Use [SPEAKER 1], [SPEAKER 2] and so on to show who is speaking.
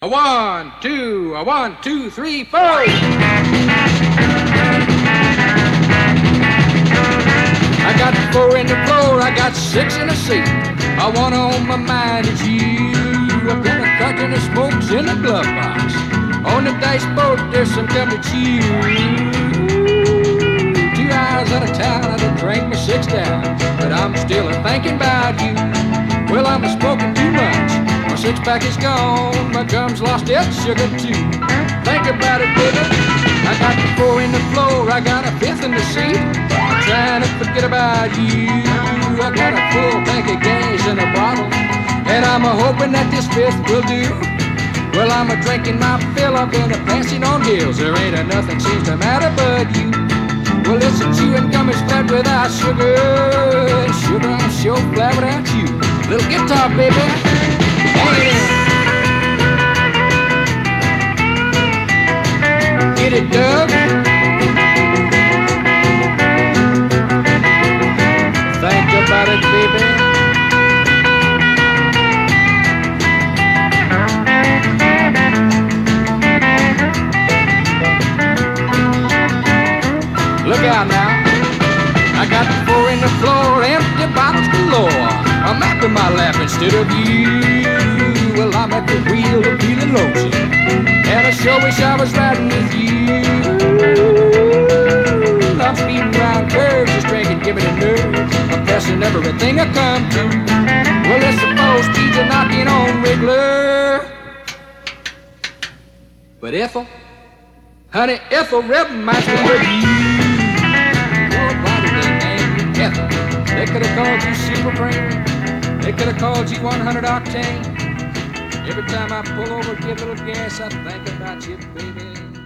[SPEAKER 1] A 1, 2, a 1, 2, 3, 4. I got 4 in the floor, I got 6 in the seat. I want on my mind is you. I've got a carton of smokes in the glove box. On the dashboard, there's some gum to chew. 2 hours out of town, I done drank my 6 down, but I'm still a-thinking about you. Well, I'm a-smoking too much. My 6-pack is gone, my gum's lost its sugar too. Think about it, baby. I got 4 in the floor, I got a 5th in the seat. I'm trying to forget about you. I got a full tank of gas in a bottle, and I'm a-hoping that this 5th will do. Well, I'm a-drinking my fill up and a-passing on hills. There ain't a-nothing seems to matter but you. Well, it's a chewing gum is flat without sugar. Sugar, I'm sure flat without you. Little guitar, baby. Hang it in. Get it, Doug. Think about it, baby. Look out now. I got 4 in the floor, empty bottles galore. I'm after my lap instead of you. Well, I'm at the wheel of feeling lonesome, and I sure wish I was riding with you. I'm speeding around curves, just drinking, giving it nerves. I'm pressing everything I come to. Well, it's supposed speeds are knocking on regular. But Ethel, honey, Ethel reminds me of you. They could have called you Super Brain. They could have called you 100 Octane. Every time I pull over, give a little gas, I think about you, baby.